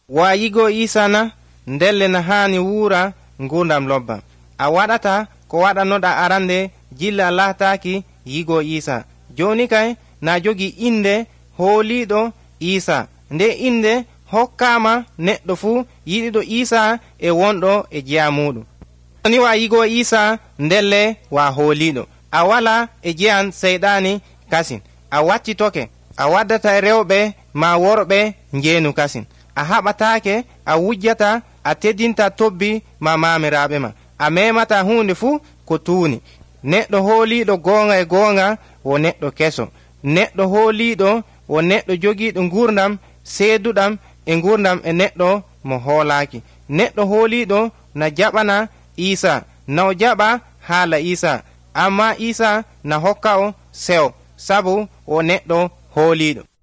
wayigo Isa na ndelle na hani wura ngurdam lobba. A waɗata ko waɗanoɗa arande jilla lahtaki yigo Isa. Joni kay na jogi inde hooliɗo Isa. Nde inde hokkama neɗɗo fu yiɗiɗo Isa e wonɗo e jeya muɗum. Ni wa yigo Isa ndelle wa hooliɗo. A wala e jeyan seyɗani kasin. A waccitoke. A waddata rewɓe ma worɓe njeenu kasin. A haɓatake, a wujjata, a teddinta tobbi ma mamiraɓe ma. A memata hunde fu ko tuuni. Neɗɗo hooliɗo gonga e gonga wo neɗɗo keso. Neɗɗo hooliɗo wo neɗɗo jogiɗo gurdam seeduɗam e gurdam e neɗɗo mo hoolaki. Neɗɗo hooliɗo na jaɓana Isa, na o jaɓa haala Isa, amma Isa na hokka o sew sabu o neɗɗo hooliɗo.